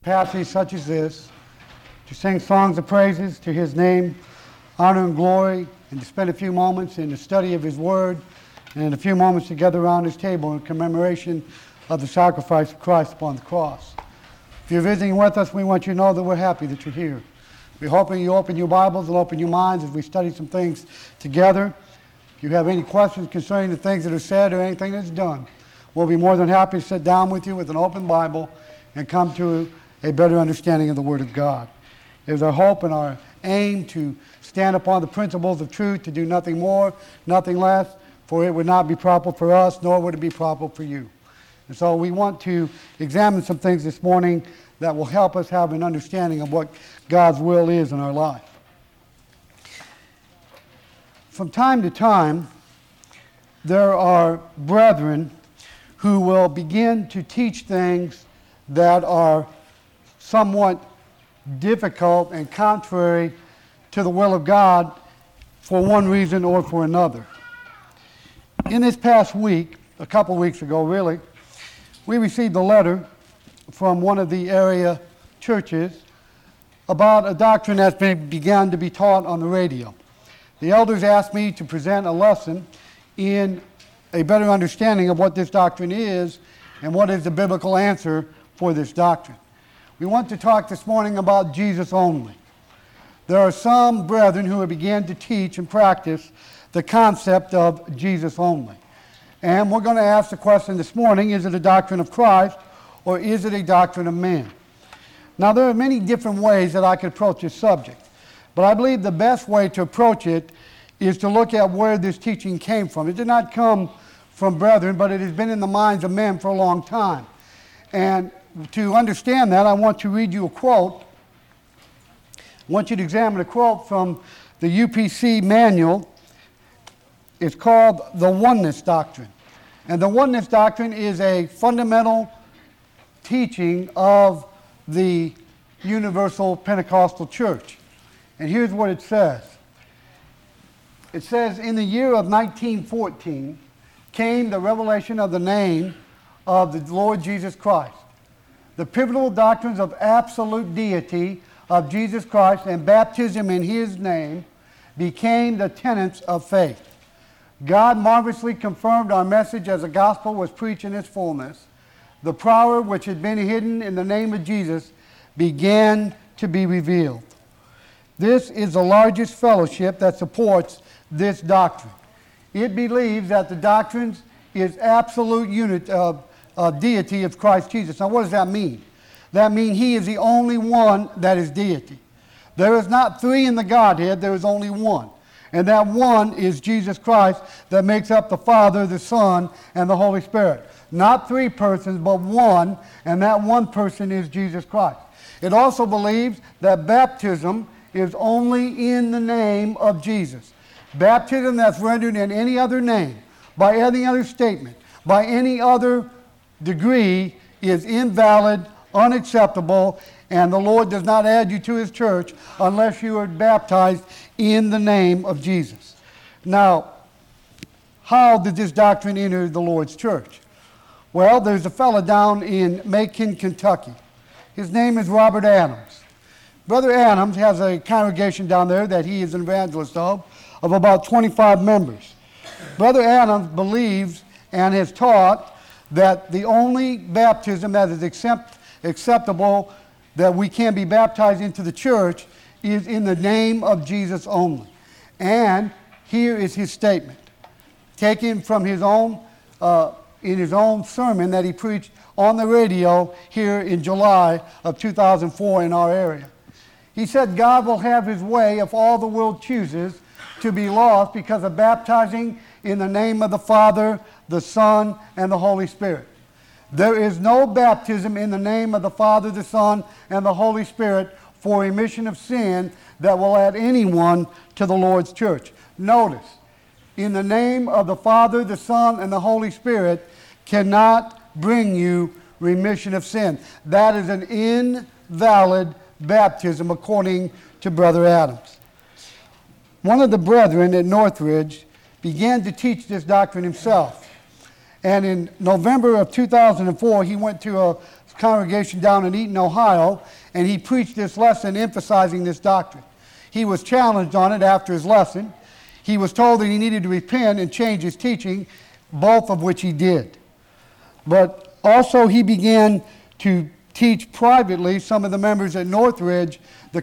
passage such as this, to sing songs of praises to His name, honor and glory, and to spend a few moments in the study of His Word, and a few moments together around His table in commemoration of the sacrifice of Christ upon the cross. If you're visiting with us, we want you to know that we're happy that you're here. We're hoping you open your Bibles and open your minds as we study some things together. If you have any questions concerning the things that are said or anything that's done, we'll be more than happy to sit down with you with an open Bible and come to a better understanding of the Word of God. It is our hope and our aim to stand upon the principles of truth, to do nothing more, nothing less, for it would not be proper for us, nor would it be proper for you. And so we want to examine some things this morning that will help us have an understanding of what God's will is in our life. From time to time, there are brethren who will begin to teach things that are somewhat difficult and contrary to the will of God for one reason or for another. In this past week, a couple weeks ago really, we received a letter from one of the area churches about a doctrine that's began to be taught on the radio. The elders asked me to present a lesson in a better understanding of what this doctrine is and what is the biblical answer for this doctrine. We want to talk this morning about Jesus only. There are some brethren who have begun to teach and practice the concept of Jesus only. And we're going to ask the question this morning, is it a doctrine of Christ or is it a doctrine of man? Now, there are many different ways that I could approach this subject, but I believe the best way to approach it is to look at where this teaching came from. It did not come from brethren, but it has been in the minds of men for a long time. And to understand that, I want to read you a quote. I want you to examine a quote from the UPC manual. It's called the Oneness Doctrine. And the Oneness Doctrine is a fundamental teaching of the Universal Pentecostal Church. And here's what it says. It says, in the year of 1914 came the revelation of the name of the Lord Jesus Christ. The pivotal doctrines of absolute deity of Jesus Christ and baptism in His name became the tenets of faith. God marvelously confirmed our message as the gospel was preached in its fullness. The power which had been hidden in the name of Jesus began to be revealed. This is the largest fellowship that supports this doctrine. It believes that the doctrines is absolute unit of deity of Christ Jesus. Now, what does that mean? That means He is the only one that is deity. There is not three in the Godhead, there is only one. And that one is Jesus Christ that makes up the Father, the Son, and the Holy Spirit. Not three persons, but one, and that one person is Jesus Christ. It also believes that baptism is only in the name of Jesus. Baptism that's rendered in any other name, by any other statement, by any other degree is invalid, unacceptable, and the Lord does not add you to His church unless you are baptized in the name of Jesus. Now, how did this doctrine enter the Lord's church? Well, there's a fellow down in Macon, Kentucky. His name is Robert Adams. Brother Adams has a congregation down there that he is an evangelist of about 25 members. Brother Adams believes and has taught that the only baptism that is acceptable, that we can be baptized into the church, is in the name of Jesus only. And here is his statement, taken from his own, in his own sermon that he preached on the radio here in July of 2004 in our area. He said, God will have His way if all the world chooses to be lost because of baptizing in the name of the Father, the Son, and the Holy Spirit. There is no baptism in the name of the Father, the Son, and the Holy Spirit for remission of sin that will add anyone to the Lord's church. Notice, in the name of the Father, the Son, and the Holy Spirit cannot bring you remission of sin. That is an invalid baptism according to Brother Adams. One of the brethren at Northridge began to teach this doctrine himself. And in November of 2004, he went to a congregation down in Eaton, Ohio, and he preached this lesson emphasizing this doctrine. He was challenged on it after his lesson. He was told that he needed to repent and change his teaching, both of which he did. But also he began to teach privately some of the members at Northridge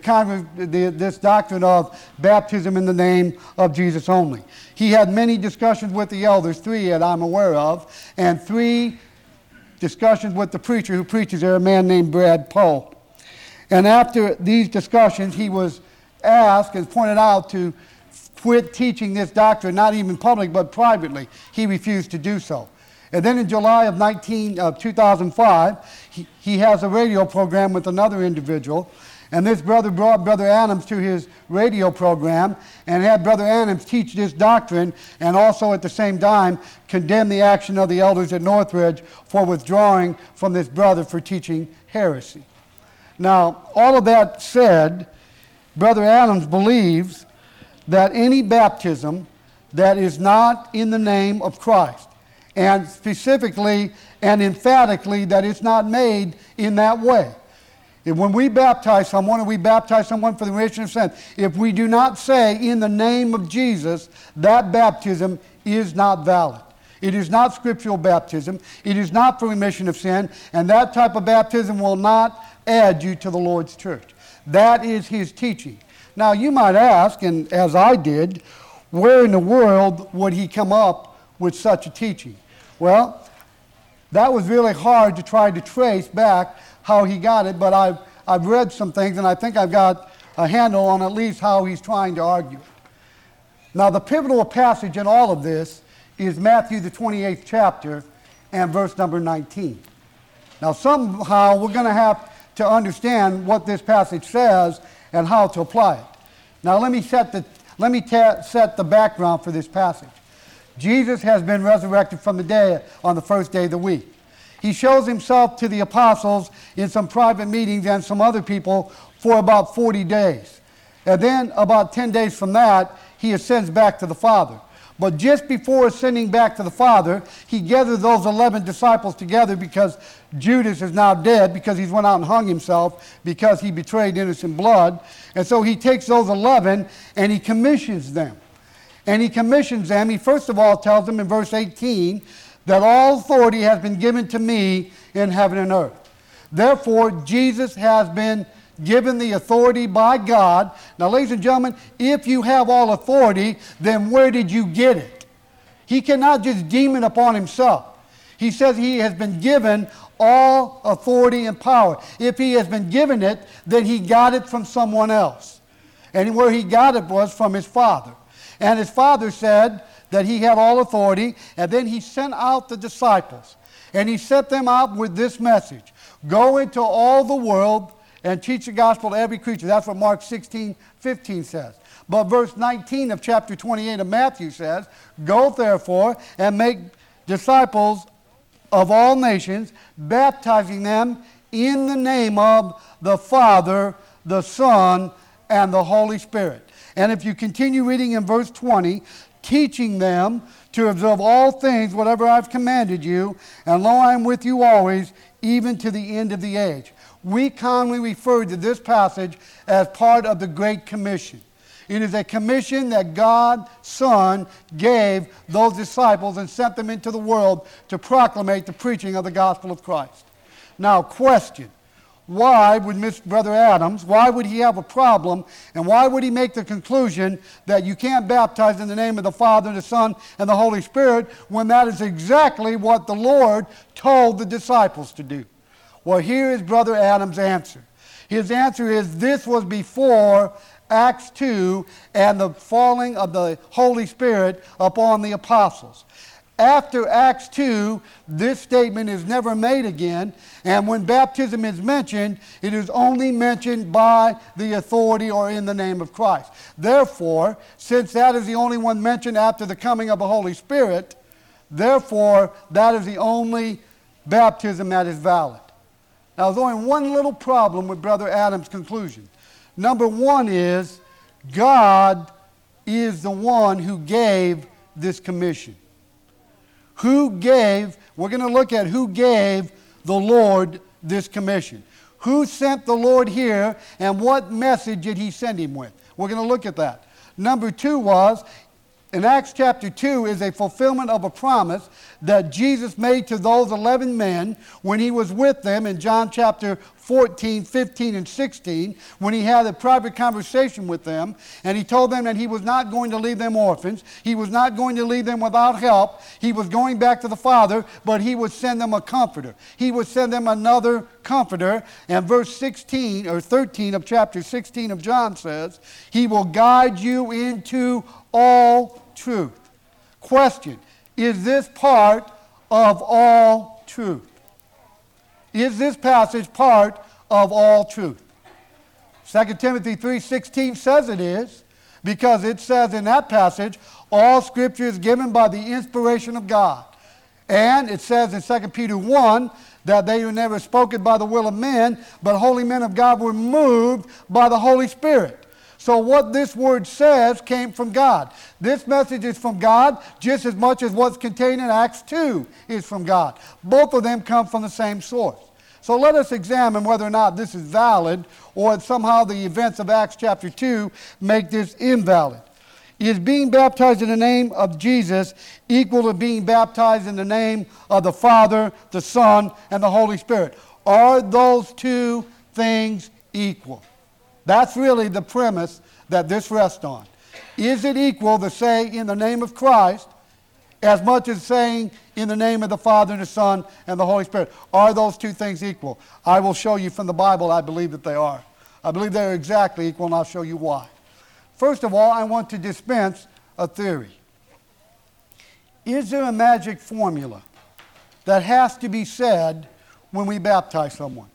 this doctrine of baptism in the name of Jesus only. He had many discussions with the elders, 3 that I'm aware of, and 3 discussions with the preacher who preaches there, a man named Brad Poe. And after these discussions, he was asked and pointed out to quit teaching this doctrine, not even public, but privately. He refused to do so. And then in July of 2005, he has a radio program with another individual. And this brother brought Brother Adams to his radio program and had Brother Adams teach this doctrine and also at the same time condemn the action of the elders at Northridge for withdrawing from this brother for teaching heresy. Now, all of that said, Brother Adams believes that any baptism that is not in the name of Christ, and specifically and emphatically that it's not made in that way. When we baptize someone, or we baptize someone for the remission of sin, if we do not say in the name of Jesus, that baptism is not valid. It is not scriptural baptism. It is not for remission of sin, and that type of baptism will not add you to the Lord's church. That is his teaching. Now you might ask, and as I did, where in the world would he come up with such a teaching? Well, that was really hard to try to trace back how he got it, but I've read some things, and I think I've got a handle on at least how he's trying to argue it. Now, the pivotal passage in all of this is Matthew, the 28th chapter, and verse number 19. Now, somehow we're going to have to understand what this passage says and how to apply it. Now, let me set the background for this passage. Jesus has been resurrected from the dead on the first day of the week. He shows himself to the apostles in some private meetings and some other people for about 40 days. And then about 10 days from that, he ascends back to the Father. But just before ascending back to the Father, he gathered those 11 disciples together because Judas is now dead, because he's went out and hung himself because he betrayed innocent blood. And so he takes those 11 and he commissions them. And he commissions them. He first of all tells them in verse 18 that all authority has been given to me in heaven and earth. Therefore, Jesus has been given the authority by God. Now, ladies and gentlemen, if you have all authority, then where did you get it? He cannot just deem it upon himself. He says he has been given all authority and power. If he has been given it, then he got it from someone else. And where he got it was from his Father. And his Father said that he had all authority, and then he sent out the disciples. And he sent them out with this message: go into all the world and teach the gospel to every creature. That's what Mark 16:15 says. But verse 19 of chapter 28 of Matthew says, go therefore and make disciples of all nations, baptizing them in the name of the Father, the Son, and the Holy Spirit. And if you continue reading in verse 20, teaching them to observe all things, whatever I've commanded you, and lo, I am with you always, even to the end of the age. We commonly refer to this passage as part of the Great Commission. It is a commission that God, Son, gave those disciples and sent them into the world to proclamate the preaching of the gospel of Christ. Now, question. Why would Brother Adams, why would he have a problem, and why would he make the conclusion that you can't baptize in the name of the Father, the Son, and the Holy Spirit when that is exactly what the Lord told the disciples to do? Well, here is Brother Adams' answer. His answer is this was before Acts 2 and the falling of the Holy Spirit upon the apostles. After Acts 2, this statement is never made again, and when baptism is mentioned, it is only mentioned by the authority or in the name of Christ. Therefore, since that is the only one mentioned after the coming of the Holy Spirit, therefore, that is the only baptism that is valid. Now, there's only one little problem with Brother Adams' conclusion. Number one is, God is the one who gave this commission. We're going to look at who gave the Lord this commission? Who sent the Lord here, and what message did he send him with? We're going to look at that. Number 2 was, in Acts chapter 2 is a fulfillment of a promise that Jesus made to those 11 men when he was with them in John chapter 14, 15, and 16, when he had a private conversation with them, and he told them that he was not going to leave them orphans. He was not going to leave them without help. He was going back to the Father, but he would send them a comforter. He would send them another comforter. And verse 16 or 13 of chapter 16 of John says, he will guide you into all truth. Question, is this part of all truth? Is this passage part of all truth? 2 Timothy 3:16 says it is, because it says in that passage, all Scripture is given by the inspiration of God. And it says in 2 Peter 1 that they were never spoken by the will of men, but holy men of God were moved by the Holy Spirit. So what this word says came from God. This message is from God just as much as what's contained in Acts 2 is from God. Both of them come from the same source. So let us examine whether or not this is valid, or somehow the events of Acts chapter 2 make this invalid. Is being baptized in the name of Jesus equal to being baptized in the name of the Father, the Son, and the Holy Spirit? Are those two things equal? That's really the premise that this rests on. Is it equal to say in the name of Christ as much as saying in the name of the Father and the Son and the Holy Spirit? Are those two things equal? I will show you from the Bible I believe that they are. I believe they're exactly equal, and I'll show you why. First of all, I want to dispense a theory. Is there a magic formula that has to be said when we baptize someone?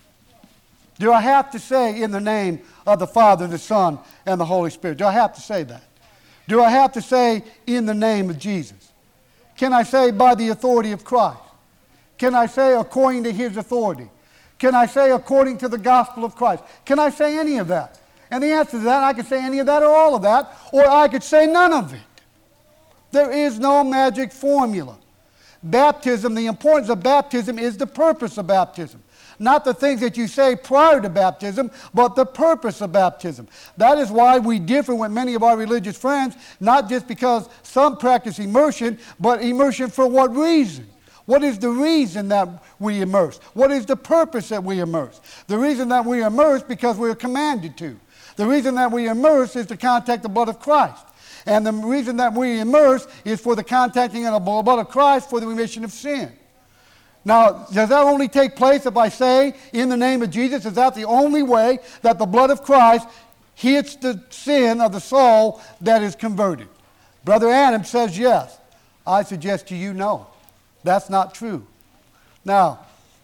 Do I have to say in the name of the Father, the Son, and the Holy Spirit? Do I have to say that? Do I have to say in the name of Jesus? Can I say by the authority of Christ? Can I say according to his authority? Can I say according to the gospel of Christ? Can I say any of that? And the answer to that, I could say any of that or all of that, or I could say none of it. There is no magic formula. Baptism, the importance of baptism is the purpose of baptism. Not the things that you say prior to baptism, but the purpose of baptism. That is why we differ with many of our religious friends, not just because some practice immersion, but immersion for what reason? What is the reason that we immerse? What is the purpose that we immerse? The reason that we immerse because we are commanded to. The reason that we immerse is to contact the blood of Christ. And the reason that we immerse is for the contacting of the blood of Christ for the remission of sin. Now, does that only take place if I say, in the name of Jesus? Is that the only way that the blood of Christ hits the sin of the soul that is converted? Brother Adam says yes. I suggest to you no. That's not true. Now,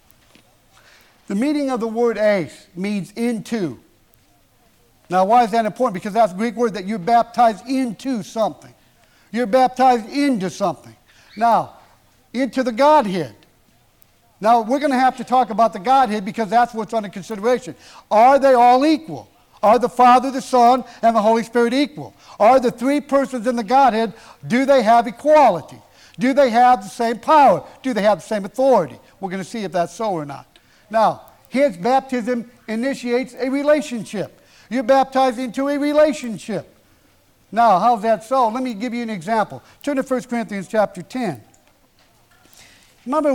the meaning of the word eis means into. Now, why is that important? Because that's a Greek word that you're baptized into something. You're baptized into something. Now, into the Godhead. Now, we're going to have to talk about the Godhead because that's what's under consideration. Are they all equal? Are the Father, the Son, and the Holy Spirit equal? Are the three persons in the Godhead, do they have equality? Do they have the same power? Do they have the same authority? We're going to see if that's so or not. Now, his baptism initiates a relationship. You're baptized into a relationship. Now, how's that so? Let me give you an example. Turn to 1 Corinthians chapter 10. Remember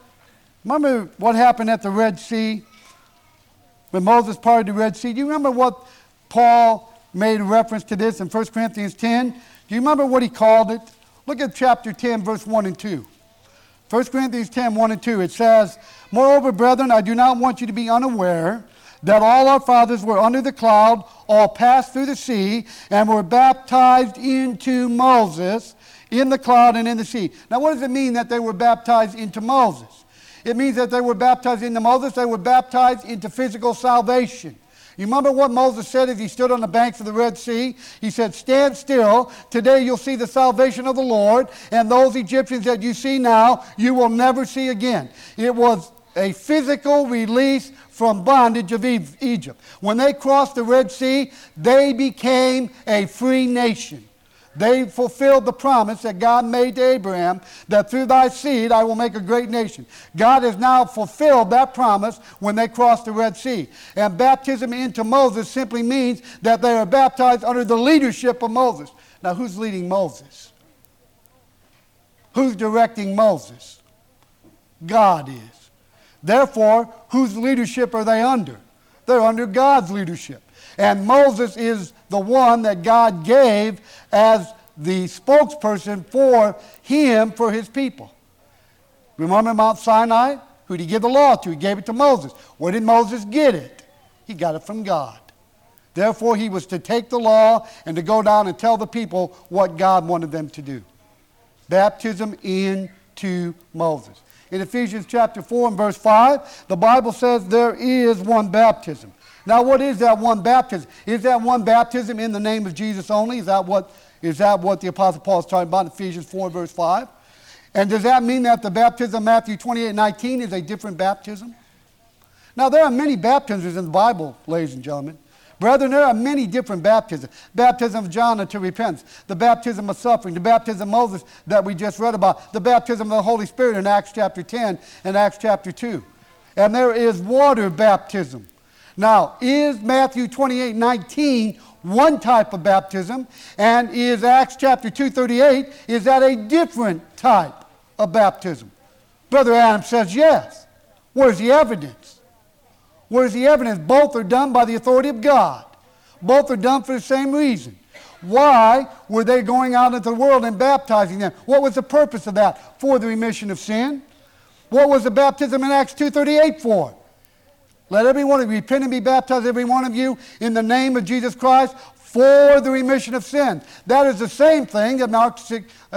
what happened at the Red Sea? When Moses parted the Red Sea. Do you remember what Paul made a reference to this in 1 Corinthians 10? Do you remember what he called it? Look at chapter 10, verse 1 and 2. 1 Corinthians 10, 1 and 2. It says, "Moreover, brethren, I do not want you to be unaware that all our fathers were under the cloud, all passed through the sea, and were baptized into Moses in the cloud and in the sea." Now, what does it mean that they were baptized into Moses? It means that they were baptized into Moses. They were baptized into physical salvation. You remember what Moses said as he stood on the banks of the Red Sea? He said, "Stand still. Today you'll see the salvation of the Lord, and those Egyptians that you see now, you will never see again." It was a physical release from bondage of Egypt. When they crossed the Red Sea, they became a free nation. They fulfilled the promise that God made to Abraham, that through thy seed I will make a great nation. God has now fulfilled that promise when they crossed the Red Sea. And baptism into Moses simply means that they are baptized under the leadership of Moses. Now, who's leading Moses? Who's directing Moses? God is. Therefore, whose leadership are they under? They're under God's leadership. And Moses is the one that God gave as the spokesperson for him, for his people. Remember Mount Sinai? Who did he give the law to? He gave it to Moses. Where did Moses get it? He got it from God. Therefore, he was to take the law and to go down and tell the people what God wanted them to do. Baptism into Moses. In Ephesians chapter 4 and verse 5, the Bible says there is one baptism. Now, what is that one baptism? Is that one baptism in the name of Jesus only? Is that what the Apostle Paul is talking about in Ephesians 4 verse 5? And does that mean that the baptism of Matthew 28:19 is a different baptism? Now, there are many baptisms in the Bible, ladies and gentlemen. Brethren, there are many different baptisms. Baptism of John unto repentance, the baptism of suffering, the baptism of Moses that we just read about, the baptism of the Holy Spirit in Acts chapter 10 and Acts chapter 2. And there is water baptism. Now, is Matthew 28:19 one type of baptism? And is Acts chapter 2:38, is that a different type of baptism? Brother Adam says yes. Where's the evidence? Where's the evidence? Both are done by the authority of God. Both are done for the same reason. Why were they going out into the world and baptizing them? What was the purpose of that? For the remission of sin. What was the baptism in Acts 2:38 for? Let every one of you repent and be baptized, every one of you, in the name of Jesus Christ for the remission of sin. That is the same thing that Matthew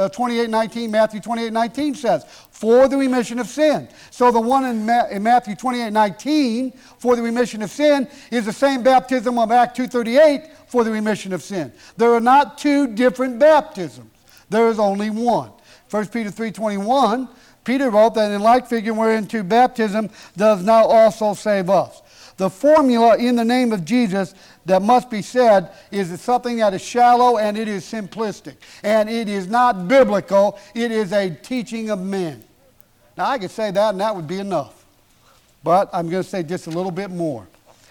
28:19 says, for the remission of sin. So the one in Matthew 28:19 for the remission of sin is the same baptism of Acts 2:38 for the remission of sin. There are not two different baptisms. There is only one. 1 Peter 3:21, Peter wrote that in like figure whereunto baptism does now also save us. The formula in the name of Jesus that must be said is something that is shallow and it is simplistic. And it is not biblical. It is a teaching of men. Now I could say that and that would be enough. But I'm going to say just a little bit more.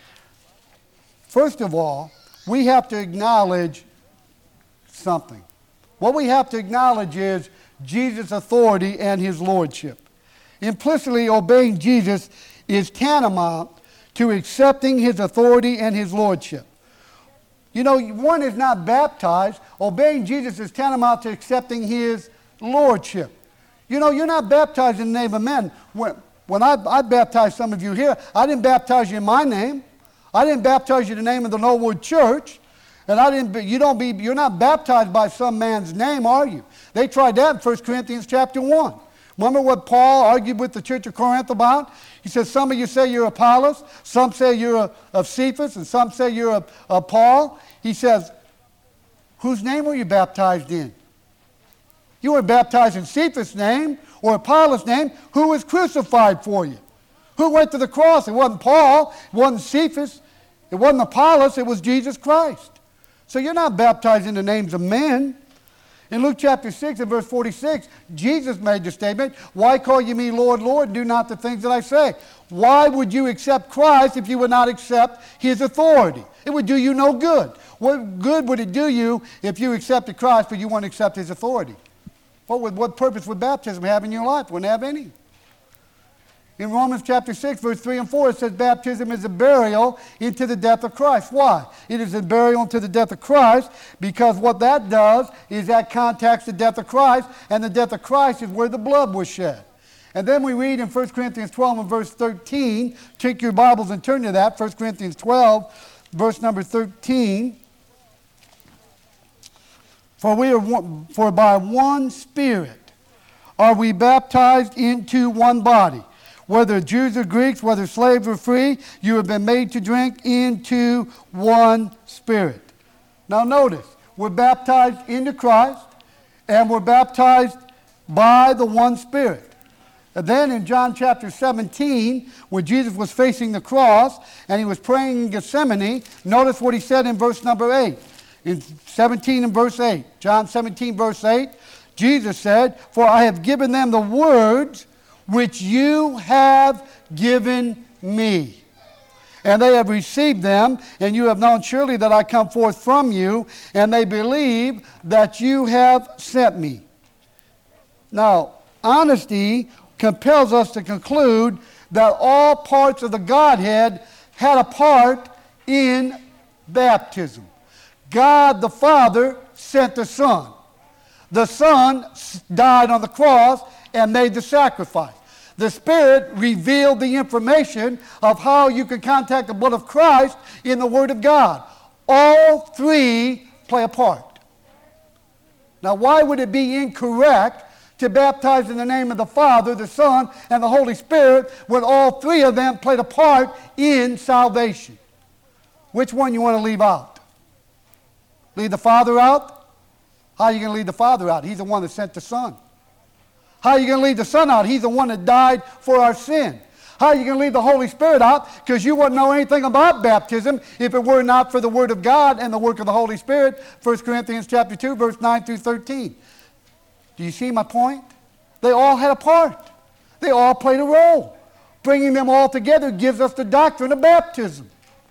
First of all, we have to acknowledge something. What we have to acknowledge is Jesus' authority and his lordship. Implicitly obeying Jesus is tantamount to accepting his authority and his lordship. You know, one is not baptized. Obeying Jesus is tantamount to accepting his lordship. You know, you're not baptized in the name of men. When I baptized some of you here, I didn't baptize you in my name. I didn't baptize you in the name of the Norwood Church. And you're not baptized by some man's name, are you? They tried that in 1 Corinthians chapter 1. Remember what Paul argued with the church of Corinth about? He says, some of you say you're Apollos, some say you're of Cephas, and some say you're of Paul. He says, whose name were you baptized in? You were baptized in Cephas' name or Apollos' name. Who was crucified for you? Who went to the cross? It wasn't Paul, it wasn't Cephas, it wasn't Apollos, it was Jesus Christ. So you're not baptized in the names of men. In Luke chapter 6 and verse 46, Jesus made the statement, why call you me Lord, Lord, and do not the things that I say? Why would you accept Christ if you would not accept his authority? It would do you no good. What good would it do you if you accepted Christ but you wouldn't accept his authority? What purpose would baptism have in your life? It wouldn't have any. In Romans chapter 6, verse 3 and 4, it says baptism is a burial into the death of Christ. Why? It is a burial into the death of Christ because what that does is that contacts the death of Christ, and the death of Christ is where the blood was shed. And then we read in 1 Corinthians 12 and verse 13, take your Bibles and turn to that, 1 Corinthians 12, verse number 13. For by one Spirit are we baptized into one body. Whether Jews or Greeks, whether slaves or free, you have been made to drink into one Spirit. Now notice, we're baptized into Christ, and we're baptized by the one Spirit. And then in John chapter 17, when Jesus was facing the cross, and he was praying in Gethsemane, notice what he said in verse number 8. In 17 and verse 8, John 17, verse 8, Jesus said, "For I have given them the words which you have given me. And they have received them, and you have known surely that I come forth from you, and they believe that you have sent me." Now, honesty compels us to conclude that all parts of the Godhead had a part in baptism. God the Father sent the Son. The Son died on the cross and made the sacrifice. The Spirit revealed the information of how you can contact the blood of Christ in the Word of God. All three play a part. Now, why would it be incorrect to baptize in the name of the Father, the Son, and the Holy Spirit when all three of them played a part in salvation? Which one you want to leave out? Leave the Father out? How are you going to leave the Father out? He's the one that sent the Son. How are you going to leave the Son out? He's the one that died for our sin. How are you going to leave the Holy Spirit out? Because you wouldn't know anything about baptism if it were not for the Word of God and the work of the Holy Spirit. 1 Corinthians chapter 2, verse 9 through 13. Do you see my point? They all had a part. They all played a role. Bringing them all together gives us the doctrine of baptism.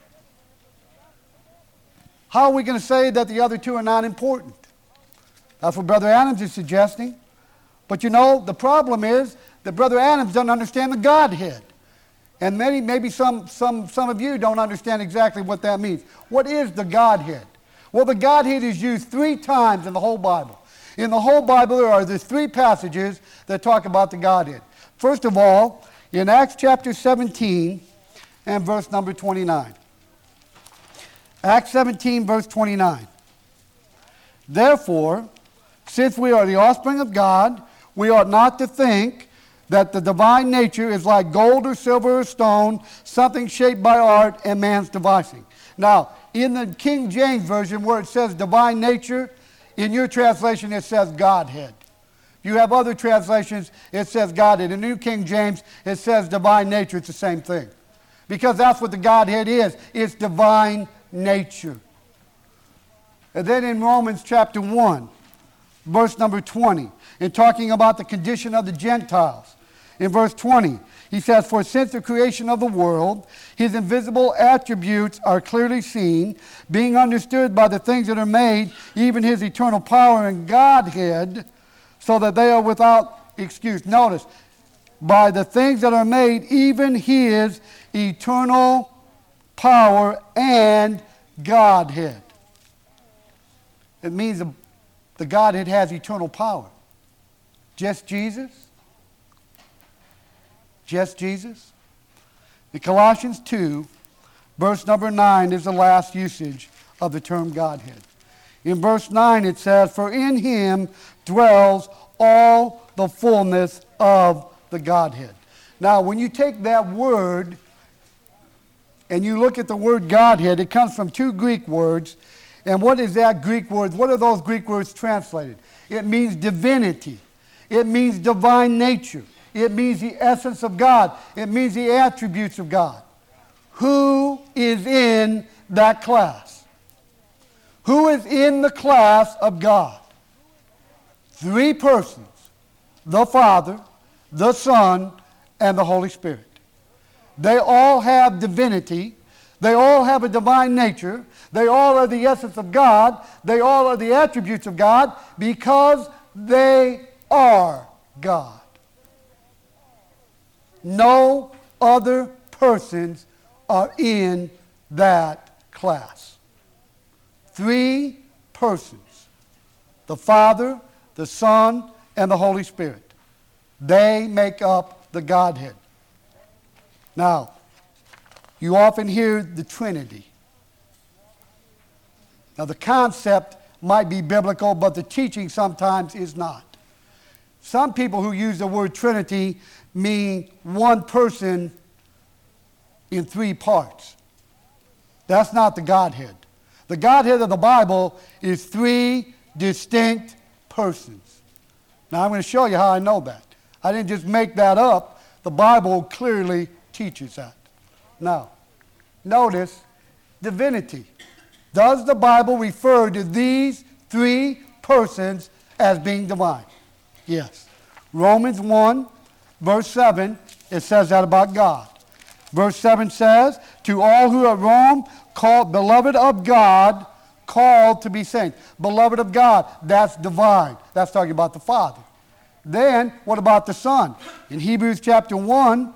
How are we going to say that the other two are not important? That's what Brother Adams is suggesting. But you know, the problem is that Brother Adams doesn't understand the Godhead. And maybe some of you don't understand exactly what that means. What is the Godhead? Well, the Godhead is used 3 times in the whole Bible. In the whole Bible, there are 3 passages that talk about the Godhead. First of all, in Acts chapter 17 and verse number 29. Acts 17, verse 29. "Therefore, since we are the offspring of God, we ought not to think that the divine nature is like gold or silver or stone, something shaped by art and man's devising." Now, in the King James Version where it says divine nature, in your translation it says Godhead. If you have other translations, it says Godhead. In the New King James, it says divine nature. It's the same thing. Because that's what the Godhead is. It's divine nature. And then in Romans chapter 1, verse number 20, in talking about the condition of the Gentiles, in verse 20, he says, "For since the creation of the world, his invisible attributes are clearly seen, being understood by the things that are made, even his eternal power and Godhead, so that they are without excuse." Notice, by the things that are made, even his eternal power and Godhead. It means the Godhead has eternal power. Just Jesus? Just Jesus? In Colossians 2, verse number 9 is the last usage of the term Godhead. In verse 9 it says, "For in him dwells all the fullness of the Godhead." Now, when you take that word and you look at the word Godhead, it comes from 2 Greek words. And what is that Greek word? What are those Greek words translated? It means divinity. It means divine nature. It means the essence of God. It means the attributes of God. Who is in that class? Who is in the class of God? 3 persons: the Father, the Son, and the Holy Spirit. They all have divinity. They all have a divine nature. They all are the essence of God. They all are the attributes of God because they are God. No other persons are in that class. 3 persons: the Father, the Son, and the Holy Spirit. They make up the Godhead. Now, you often hear the Trinity. Now, the concept might be biblical, but the teaching sometimes is not. Some people who use the word Trinity mean one person in 3 parts. That's not the Godhead. The Godhead of the Bible is 3 distinct persons. Now, I'm going to show you how I know that. I didn't just make that up. The Bible clearly teaches that. Now, notice divinity. Does the Bible refer to these three persons as being divine? Yes. Romans 1, verse 7, it says that about God. Verse 7 says, to all who are Rome, called beloved of God, called to be saints. Beloved of God, that's divine. That's talking about the Father. Then, what about the Son? In Hebrews chapter 1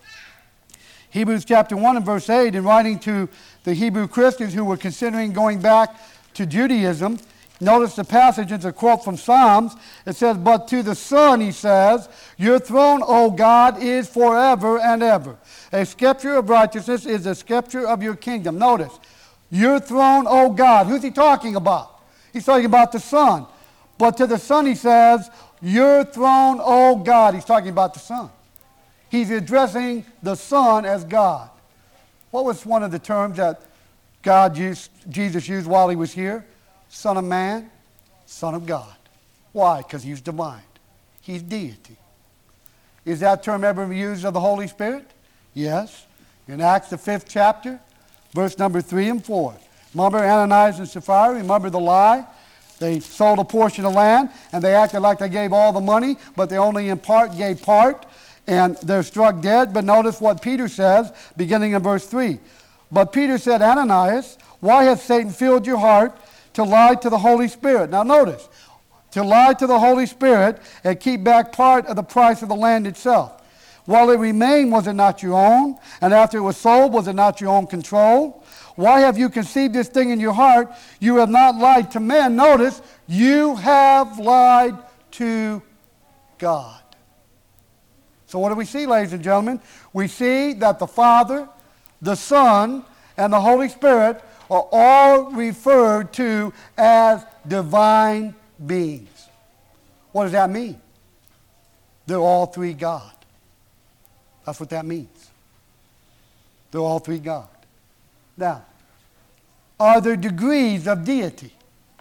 and verse 8, in writing to the Hebrew Christians who were considering going back to Judaism, notice the passage, it's a quote from Psalms. It says, but to the Son, he says, your throne, O God, is forever and ever. A scepter of righteousness is a scepter of your kingdom. Notice, your throne, O God. Who's he talking about? He's talking about the Son. But to the Son, he says, your throne, O God. He's talking about the Son. He's addressing the Son as God. What was one of the terms that Jesus used while he was here? Son of man, Son of God. Why? Because he's divine. He's deity. Is that term ever used of the Holy Spirit? Yes. In Acts the 5th chapter, verse number 3 and 4. Remember Ananias and Sapphira? Remember the lie? They sold a portion of land, and they acted like they gave all the money, but they only in part gave part, and they're struck dead. But notice what Peter says, beginning in verse 3. But Peter said, Ananias, why hath Satan filled your heart to lie to the Holy Spirit? Now notice, to lie to the Holy Spirit and keep back part of the price of the land itself. While it remained, was it not your own? And after it was sold, was it not your own control? Why have you conceived this thing in your heart? You have not lied to men. Notice, you have lied to God. So what do we see, ladies and gentlemen? We see that the Father, the Son, and the Holy Spirit are all referred to as divine beings. What does that mean? They're all three God. That's what that means. They're all three God. Now, are there degrees of deity?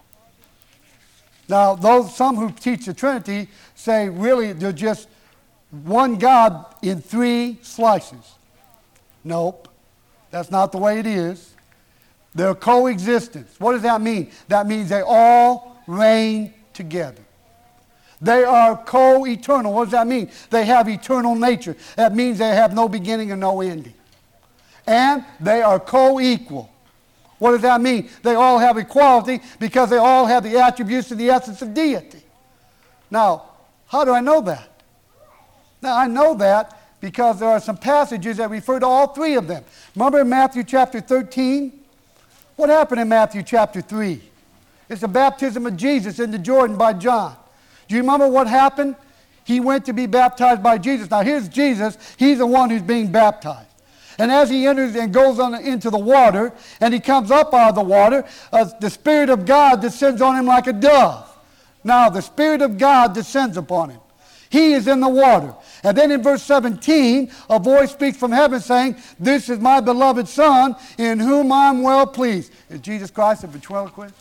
Now, some who teach the Trinity say really they're just one God in three slices. Nope. That's not the way it is. They're coexistence. What does that mean? That means they all reign together. They are co-eternal. What does that mean? They have eternal nature. That means they have no beginning and no ending. And they are co-equal. What does that mean? They all have equality because they all have the attributes and the essence of deity. Now, how do I know that? Now, I know that because there are some passages that refer to all three of them. Remember in Matthew chapter 13? What happened in Matthew chapter 3? It's the baptism of Jesus into Jordan by John. Do you remember what happened? He went to be baptized by Jesus. Now here's Jesus. He's the one who's being baptized. And as he enters and goes on into the water, and he comes up out of the water, the Spirit of God descends on him like a dove. Now the Spirit of God descends upon him. He is in the water. And then in verse 17, a voice speaks from heaven saying, this is my beloved Son, in whom I'm well pleased. Is Jesus Christ a ventriloquist?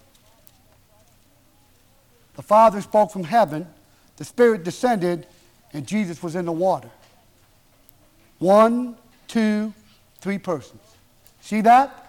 The Father spoke from heaven, the Spirit descended, and Jesus was in the water. 1, 2, 3 persons. See that?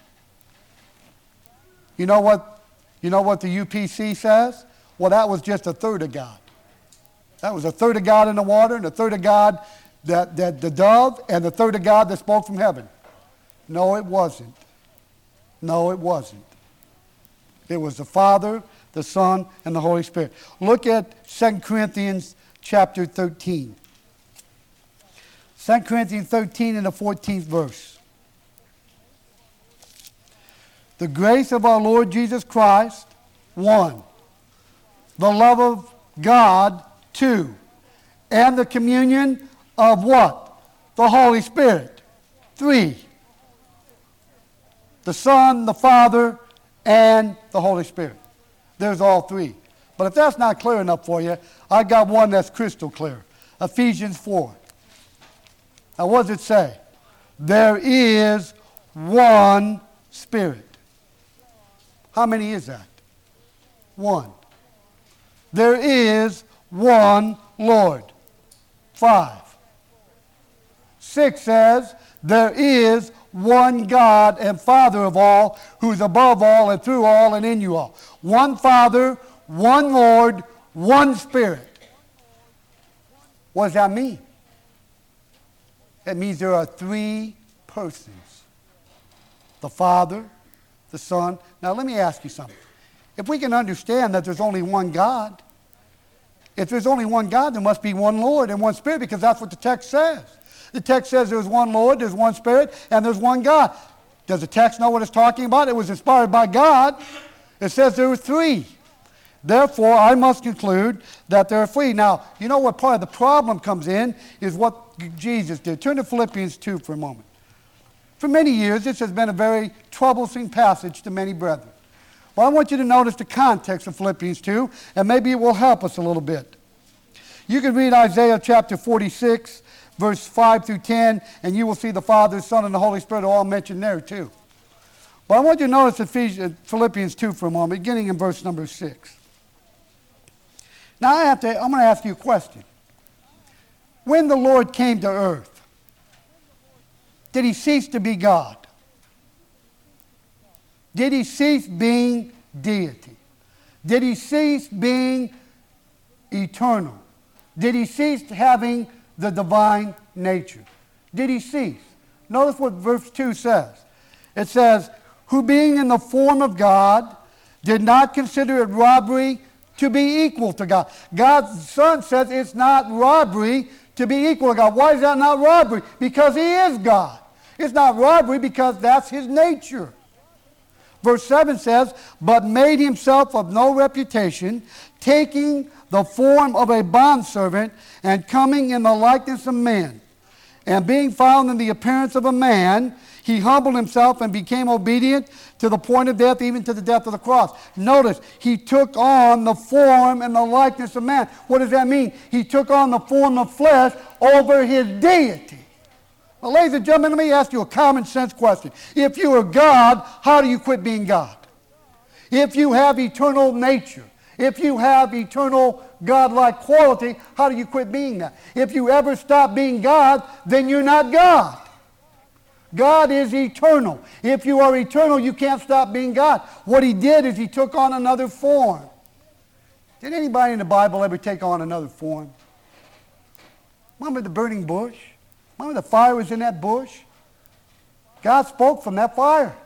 You know what the UPC says? Well, that was just a third of God. That was a third of God in the water, and a third of God, that the dove, and the third of God that spoke from heaven. No, it wasn't. No, it wasn't. It was the Father, the Son, and the Holy Spirit. Look at 2 Corinthians chapter 13. 2 Corinthians 13 and the 14th verse. The grace of our Lord Jesus Christ, 1. The love of God, 2. And the communion of what? The Holy Spirit, 3. The Son, the Father, and the Holy Spirit. There's all three. But if that's not clear enough for you, I got one that's crystal clear. Ephesians 4. Now what does it say? There is one Spirit. How many is that? 1. There is one Lord. 5. 6 says, there is one God and Father of all, who's above all and through all and in you all. One Father, one Lord, one Spirit. What does that mean? It means there are three persons. The Father, the Son. Now let me ask you something. If we can understand that there's only one God, if there's only one God, there must be one Lord and one Spirit, because that's what the text says. The text says there's one Lord, there's one Spirit, and there's one God. Does the text know what it's talking about? It was inspired by God. It says there were three. Therefore, I must conclude that there are three. Now, you know what part of the problem comes in is what Jesus did. Turn to Philippians 2 for a moment. For many years, this has been a very troublesome passage to many brethren. Well, I want you to notice the context of Philippians 2, and maybe it will help us a little bit. You can read Isaiah chapter 46, verse 5 through 10, and you will see the Father, Son, and the Holy Spirit are all mentioned there too. But I want you to notice Philippians 2 for a moment, beginning in verse number 6. Now I'm going to ask you a question. When the Lord came to earth, did he cease to be God? Did he cease being deity? Did he cease being eternal? Did he cease having the divine nature? Did he cease? Notice what verse 2 says. It says, who being in the form of God did not consider it robbery to be equal to God. God's Son says it's not robbery to be equal to God. Why is that not robbery? Because he is God. It's not robbery because that's his nature. Verse 7 says, but made himself of no reputation, taking the form of a bondservant and coming in the likeness of men. And being found in the appearance of a man, he humbled himself and became obedient to the point of death, even to the death of the cross. Notice, he took on the form and the likeness of man. What does that mean? He took on the form of flesh over his deity. Well, ladies and gentlemen, let me ask you a common sense question. If you are God, how do you quit being God? If you have eternal nature, if you have eternal God-like quality, how do you quit being that? If you ever stop being God, then you're not God. God is eternal. If you are eternal, you can't stop being God. What he did is he took on another form. Did anybody in the Bible ever take on another form? Remember the burning bush? Remember the fire was in that bush? God spoke from that fire.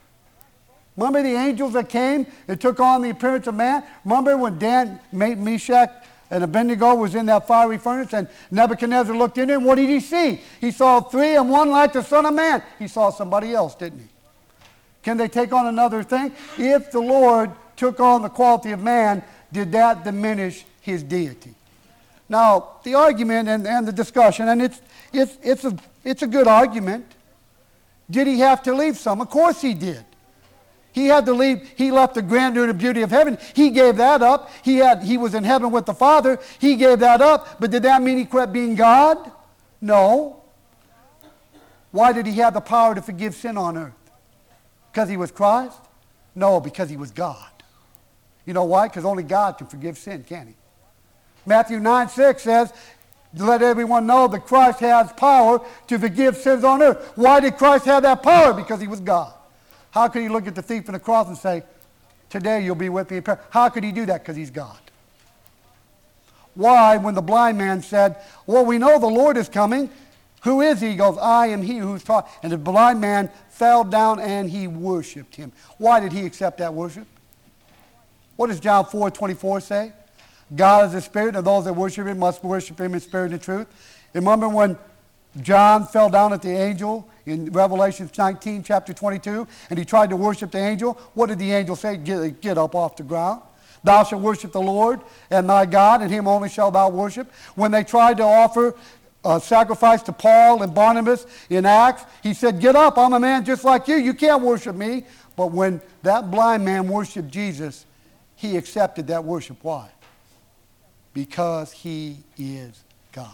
Remember the angels that came and took on the appearance of man? Remember when Dan, Meshach, and Abednego was in that fiery furnace and Nebuchadnezzar looked in there, and what did he see? He saw three and one like the Son of Man. He saw somebody else, didn't he? Can they take on another thing? If the Lord took on the quality of man, did that diminish his deity? Now, the argument and the discussion, and it's a good argument. Did he have to leave some? Of course he did. He had to leave. He left the grandeur and the beauty of heaven. He gave that up. He was in heaven with the Father. He gave that up. But did that mean he quit being God? No. Why did he have the power to forgive sin on earth? Because he was Christ? No, because he was God. You know why? Because only God can forgive sin, can't he? Matthew 9:6 says, let everyone know that Christ has power to forgive sins on earth. Why did Christ have that power? Because he was God. How could he look at the thief on the cross and say, today you'll be with me in paradise? How could he do that? Because he's God. Why, when the blind man said, well, we know the Lord is coming. Who is he? He goes, I am he who's taught. And the blind man fell down and he worshiped him. Why did he accept that worship? What does John 4:24 say? God is a spirit, and those that worship him must worship him in spirit and truth. Remember when John fell down at the angel in Revelation 19, chapter 22, and he tried to worship the angel? What did the angel say? Get up off the ground. Thou shalt worship the Lord and thy God, and him only shalt thou worship. When they tried to offer a sacrifice to Paul and Barnabas in Acts, he said, get up, I'm a man just like you. You can't worship me. But when that blind man worshiped Jesus, he accepted that worship. Why? Because he is God.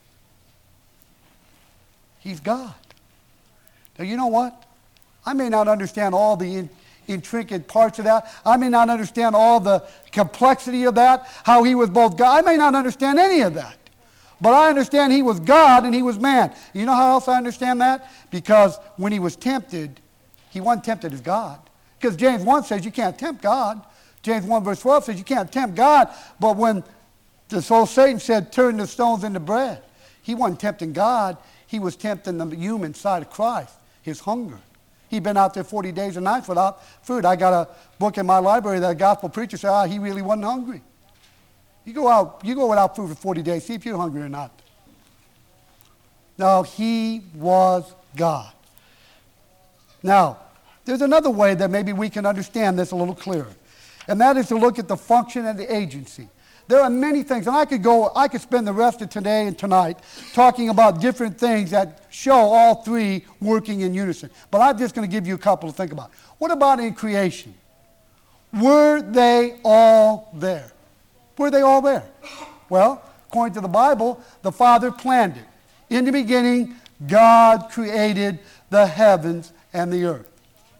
He's God. Now, you know what? I may not understand all the intricate parts of that. I may not understand all the complexity of that, how he was both God. I may not understand any of that. But I understand he was God and he was man. You know how else I understand that? Because when he was tempted, he wasn't tempted as God. Because James 1 says you can't tempt God. James 1 verse 12 says you can't tempt God. But when the soul Satan said turn the stones into bread, he wasn't tempting God. He was tempting the human side of Christ, his hunger. He'd been out there 40 days and nights without food. I got a book in my library that a gospel preacher said, he really wasn't hungry. You go without food for 40 days, see if you're hungry or not. No, he was God. Now, there's another way that maybe we can understand this a little clearer, and that is to look at the function and the agency. There are many things, and I could spend the rest of today and tonight talking about different things that show all three working in unison. But I'm just going to give you a couple to think about. What about in creation? Were they all there? Were they all there? Well, according to the Bible, the Father planned it. In the beginning, God created the heavens and the earth.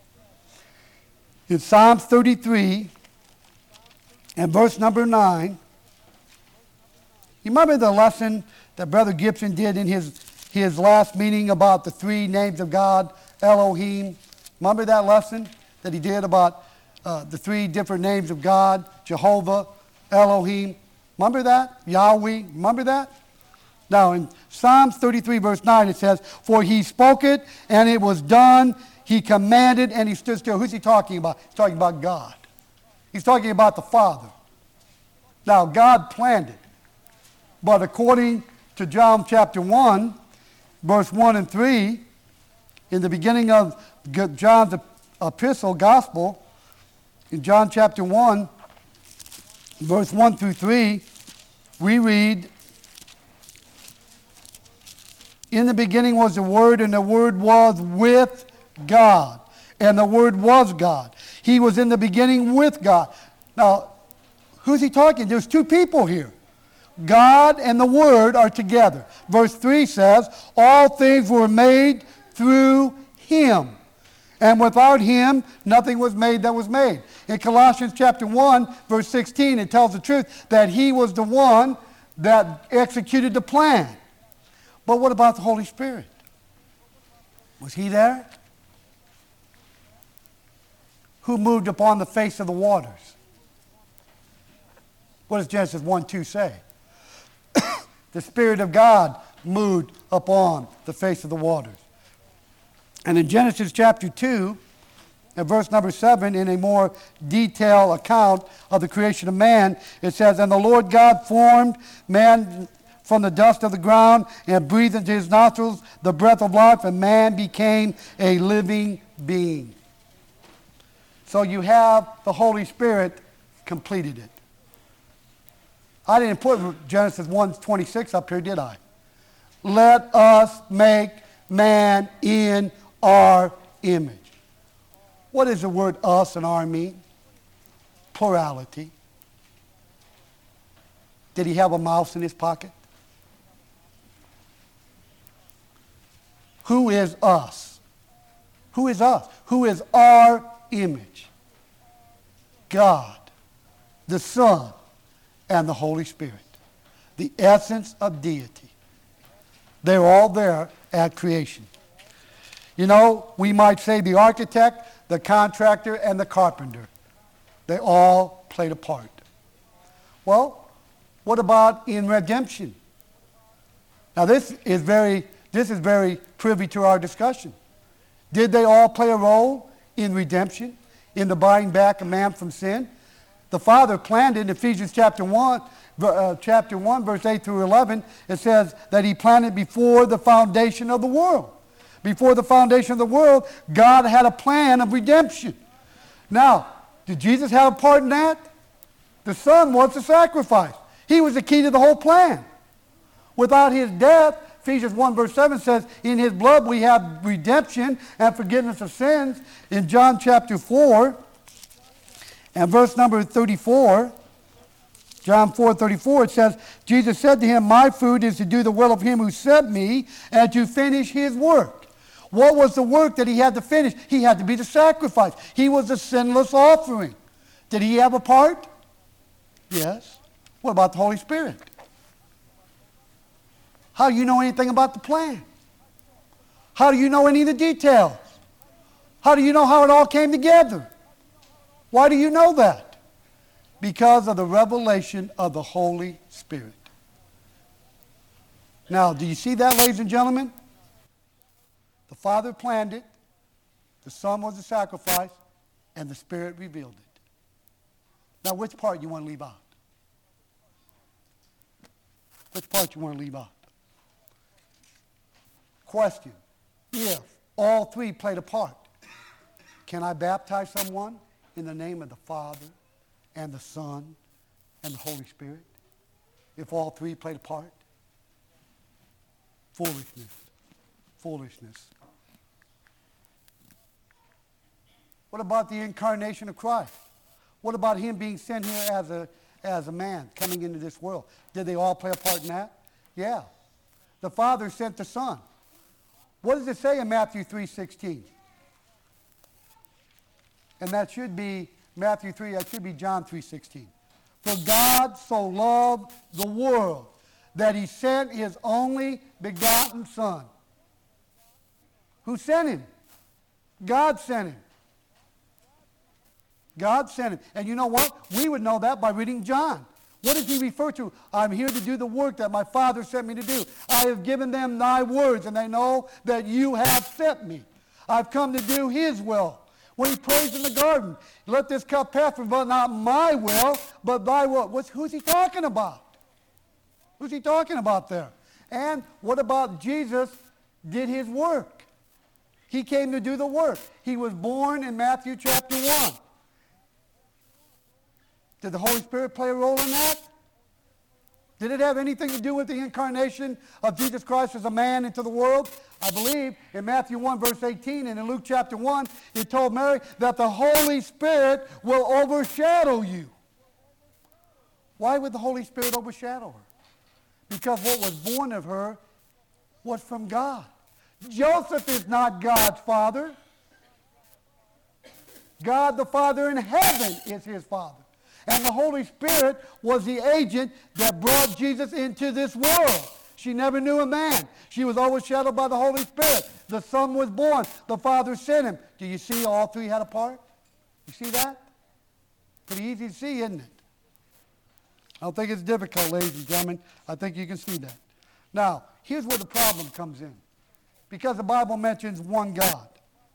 In Psalms 33 and verse number 9, you remember the lesson that Brother Gibson did in his last meeting about the three names of God, Elohim? Remember that lesson that he did about the three different names of God, Jehovah, Elohim? Remember that? Yahweh? Remember that? Now in Psalms 33 verse 9 it says, for he spoke it and it was done. He commanded and he stood still. Who's he talking about? He's talking about God. He's talking about the Father. Now God planned it. But according to John chapter 1, verse 1 and 3, in the beginning of John's epistle, gospel, in John chapter 1, verse 1 through 3, we read, in the beginning was the Word, and the Word was with God, and the Word was God. He was in the beginning with God. Now, who's he talking? There's two people here. God and the Word are together. Verse 3 says, all things were made through Him, and without Him nothing was made that was made. In Colossians chapter 1, verse 16, it tells the truth that He was the one that executed the plan. But what about the Holy Spirit? Was He there? Who moved upon the face of the waters? What does Genesis 1:2 say? The Spirit of God moved upon the face of the waters. And in Genesis chapter 2, and verse number 7, in a more detailed account of the creation of man, it says, and the Lord God formed man from the dust of the ground and breathed into his nostrils the breath of life, and man became a living being. So you have the Holy Spirit completed it. I didn't put Genesis 1:26 up here, did I? Let us make man in our image. What does the word us and our mean? Plurality. Did he have a mouse in his pocket? Who is us? Who is us? Who is our image? God, the Son, and the Holy Spirit. The essence of deity. They're all there at creation. You know, we might say the architect, the contractor, and the carpenter. They all played a part. Well, what about in redemption? Now this is very privy to our discussion. Did they all play a role in redemption, in the buying back of man from sin? The Father planned it in Ephesians chapter 1, verse 8 through 11. It says that He planned it before the foundation of the world. Before the foundation of the world, God had a plan of redemption. Now, did Jesus have a part in that? The Son was the sacrifice. He was the key to the whole plan. Without His death, Ephesians 1 verse 7 says, in His blood we have redemption and forgiveness of sins. In John chapter 4 and verse number 34, John 4:34, it says, Jesus said to him, my food is to do the will of Him who sent me and to finish His work. What was the work that He had to finish? He had to be the sacrifice. He was the sinless offering. Did He have a part? Yes. What about the Holy Spirit? How do you know anything about the plan? How do you know any of the details? How do you know how it all came together? Why do you know that? Because of the revelation of the Holy Spirit. Now, do you see that, ladies and gentlemen? The Father planned it, the Son was the sacrifice, and the Spirit revealed it. Now, which part do you want to leave out? Which part do you want to leave out? Question. If all three played a part, can I baptize someone in the name of the Father and the Son and the Holy Spirit? If all three played a part? Foolishness. Foolishness. What about the incarnation of Christ? What about him being sent here as a man coming into this world? Did they all play a part in that? Yeah. The Father sent the Son. What does it say in Matthew 3:16? And that should be Matthew 3, that should be John 3:16. For God so loved the world that he sent his only begotten Son. Who sent him? God sent him. God sent him. And you know what? We would know that by reading John. What does he refer to? I'm here to do the work that my Father sent me to do. I have given them thy words, and they know that you have sent me. I've come to do his will. When he prays in the garden, let this cup pass from me, but not my will, but thy will. Who's he talking about? Who's he talking about there? And what about Jesus did his work? He came to do the work. He was born in Matthew chapter 1. Did the Holy Spirit play a role in that? Did it have anything to do with the incarnation of Jesus Christ as a man into the world? I believe in Matthew 1 verse 18 and in Luke chapter 1, he told Mary that the Holy Spirit will overshadow you. Why would the Holy Spirit overshadow her? Because what was born of her was from God. Joseph is not God's father. God the Father in heaven is his father. And the Holy Spirit was the agent that brought Jesus into this world. She never knew a man. She was overshadowed by the Holy Spirit. The Son was born. The Father sent him. Do you see all three had a part? You see that? Pretty easy to see, isn't it? I don't think it's difficult, ladies and gentlemen. I think you can see that. Now, here's where the problem comes in. Because the Bible mentions one God.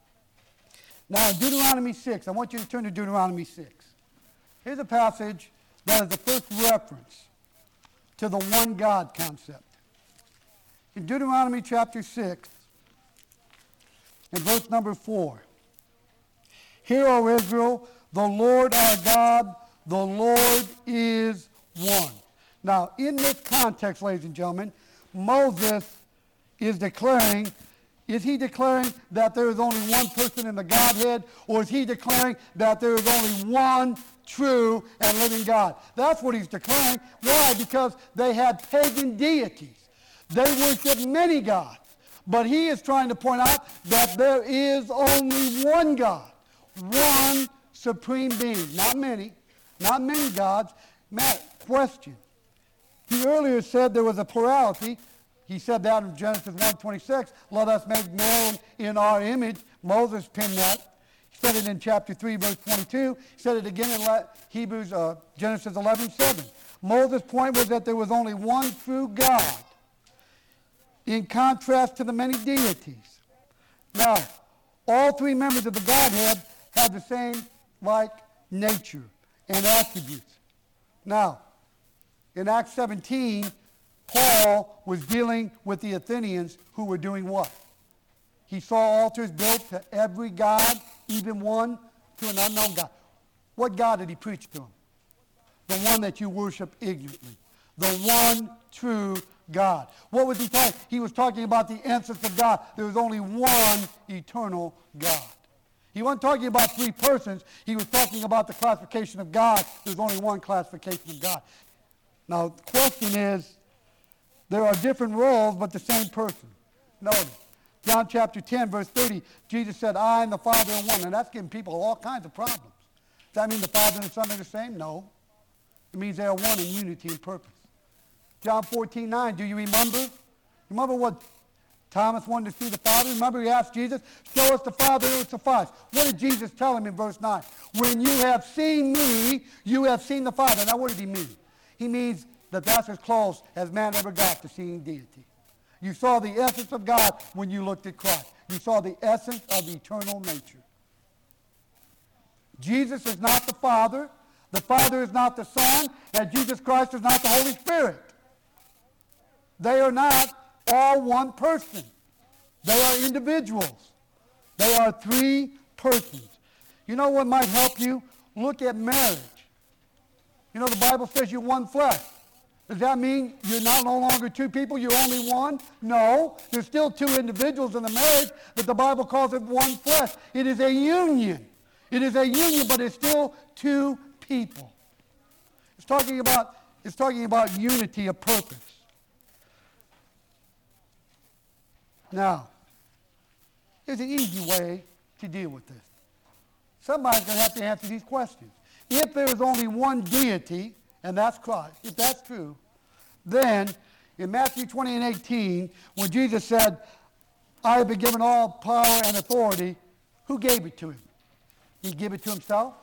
Now, in Deuteronomy 6, I want you to turn to Deuteronomy 6. Here's a passage that is the first reference to the one God concept. In Deuteronomy chapter 6, in verse number 4, Hear, O Israel, the Lord our God, the Lord is one. Now, in this context, ladies and gentlemen, Moses is declaring, is he declaring that there is only one person in the Godhead, or is he declaring that there is only one true and living God? That's what he's declaring. Why? Because they had pagan deities. They worshiped many gods. But he is trying to point out that there is only one God, one supreme being. Not many gods. Matt, question. He earlier said there was a plurality. He said that in Genesis 1:26, let us make man in our image. Moses penned that. He said it in chapter 3, verse 22. He said it again in Genesis 11:7. Moses' point was that there was only one true God, in contrast to the many deities. Now, all three members of the Godhead have the same like nature and attributes. Now, in Acts 17, Paul was dealing with the Athenians who were doing what? He saw altars built to every god, even one to an unknown God. What God did he preach to them? The one that you worship ignorantly. The one true God. What was he talking? He was talking about the essence of God. There was only one eternal God. He wasn't talking about three persons. He was talking about the classification of God. There's only one classification of God. Now, the question is, there are different roles, but the same person. Notice, John chapter 10, verse 30, Jesus said, I and the Father are one. And that's giving people all kinds of problems. Does that mean the Father and the Son are the same? No. It means they are one in unity and purpose. John 14:9, do you remember? Remember what Thomas wanted to see the Father? Remember he asked Jesus, show us the Father, it would suffice. What did Jesus tell him in verse 9? When you have seen me, you have seen the Father. Now what did he mean? He means that that's as close as man ever got to seeing deity. You saw the essence of God when you looked at Christ. You saw the essence of eternal nature. Jesus is not the Father. The Father is not the Son. And Jesus Christ is not the Holy Spirit. They are not all one person. They are individuals. They are three persons. You know what might help you? Look at marriage. You know, the Bible says you're one flesh. Does that mean you're no longer two people, you're only one? No. There's still two individuals in the marriage, but the Bible calls it one flesh. It is a union. It is a union, but it's still two people. It's talking about unity of purpose. Now, there's an easy way to deal with this. Somebody's going to have to answer these questions. If there is only one deity, and that's Christ, if that's true, then in Matthew 20 and 18, when Jesus said, I have been given all power and authority, who gave it to him? He gave it to himself?